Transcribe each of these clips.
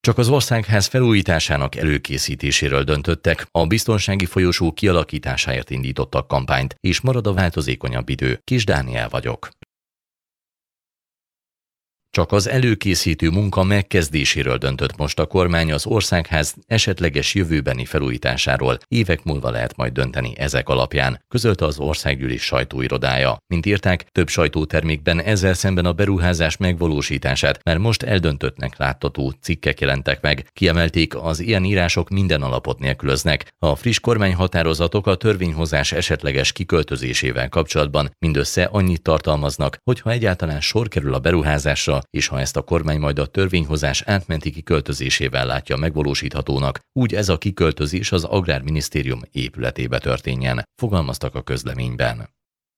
Csak az országház felújításának előkészítéséről döntöttek, a biztonsági folyosó kialakításáért indítottak kampányt, és marad a változékonyabb idő. Kis Dániel vagyok. Csak az előkészítő munka megkezdéséről döntött most a kormány, az országház esetleges jövőbeni felújításáról évek múlva lehet majd dönteni ezek alapján, közölte az Országgyűlés sajtóirodája. Mint írták, több sajtótermékben ezzel szemben a beruházás megvalósítását már most eldöntöttnek láttató cikkek jelentek meg. Kiemelték, az ilyen írások minden alapot nélkülöznek. A friss kormányhatározatok a törvényhozás esetleges kiköltözésével kapcsolatban mindössze annyit tartalmaznak, hogy ha egyáltalán sor kerül a beruházásra, és ha ezt a kormány majd a törvényhozás átmenti kiköltözésével látja megvalósíthatónak, úgy ez a kiköltözés az Agrárminisztérium épületébe történjen, fogalmaztak a közleményben.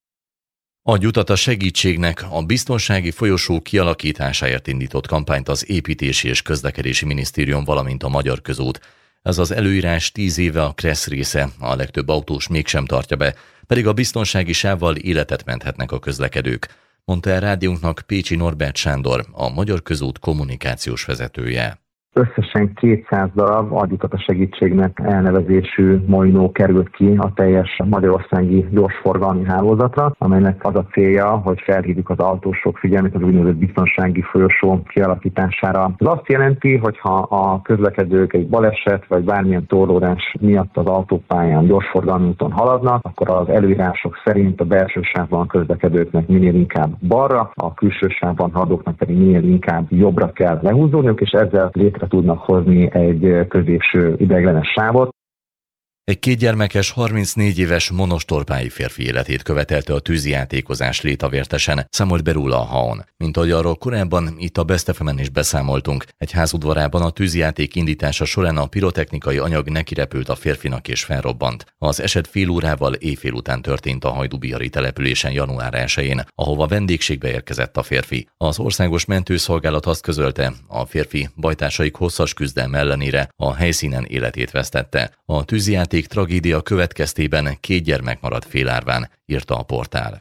Adj utat a segítségnek, a biztonsági folyosó kialakításáért indított kampányt az Építési és Közlekedési Minisztérium, valamint a Magyar Közút. Ez az előírás 10 éve a KRESZ része, a legtöbb autós mégsem tartja be, pedig a biztonsági sávval életet menthetnek a közlekedők, mondta el rádiónknak Pécsi Norbert Sándor, a Magyar Közút kommunikációs vezetője. Összesen 200 darab Adj utat a segítségnek elnevezésű molinó került ki a teljes magyarországi gyorsforgalmi hálózatra, amelynek az a célja, hogy felhívjuk az autósok figyelmét az úgynevezett biztonsági folyosó kialakítására. Ez azt jelenti, hogy ha a közlekedők egy baleset vagy bármilyen torlódás miatt az autópályán gyorsforgalmi úton haladnak, akkor az előírások szerint a belső sávban közlekedőknek minél inkább balra, a külső sávban haladóknak pedig minél inkább jobbra kell lehúzódniuk, és ezzel létre tudnak hozni egy középső ideiglenes sávot. Egy 2 gyermekes, 34 éves monostorpályi férfi életét követelte a tűzijátékozás Létavértesen, számolt be róla a HAON. Mint ahogy arról korábban itt a Best FM-en is beszámoltunk, egy ház udvarában a tűzijáték indítása során a pirotechnikai anyag nekirepült a férfinak és felrobbant. Az eset fél órával éjfél után történt a hajdúbihari településen január 1-én, ahova vendégségbe érkezett a férfi. Az országos mentőszolgálat azt közölte, a férfi bajtársaik hosszas küzdelme ellenére a helyszínen életét vesztette. A tűzijáték tragédia következtében 2 gyermek maradt félárván, írta a portál.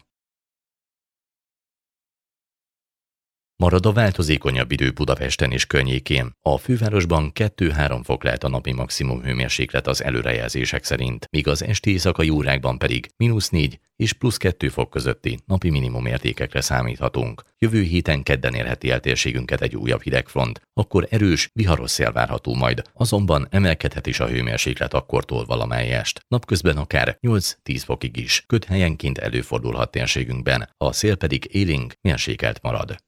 Marad a változékonyabb idő Budapesten és környékén. A fővárosban 2-3 fok lehet a napi maximum hőmérséklet az előrejelzések szerint, míg az esti éjszakai órákban pedig -4 és +2 fok közötti napi minimum értékekre számíthatunk. Jövő héten kedden érheti el térségünket egy újabb hidegfront, akkor erős, viharos szél várható majd, azonban emelkedhet is a hőmérséklet akkortól valamelyest. Napközben akár 8-10 fokig is, ködhelyenként előfordulhat térségünkben, a szél pedig élénk, mérsékelt marad.